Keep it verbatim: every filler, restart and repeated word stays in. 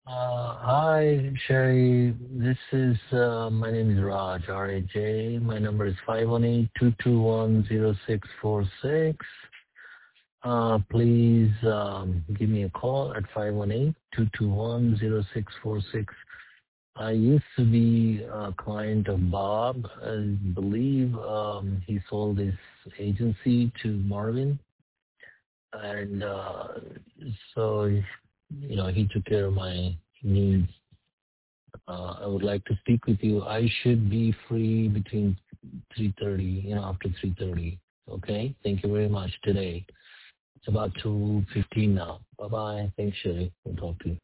Uh, hi, Sherry. This is, uh, my name is Raj, R A J. My number is five one eight, two two one, zero six four six. Uh, please um, give me a call at five one eight, two two one, zero six four six. I used to be a client of Bob. I believe um, he sold his agency to Marvin. And uh, so, you know, he took care of my needs. Uh, I would like to speak with you. I should be free between three thirty, you know, after three thirty. Okay? Thank you very much today. It's about two fifteen now. Bye-bye. Thanks, Sherry. We'll talk to you.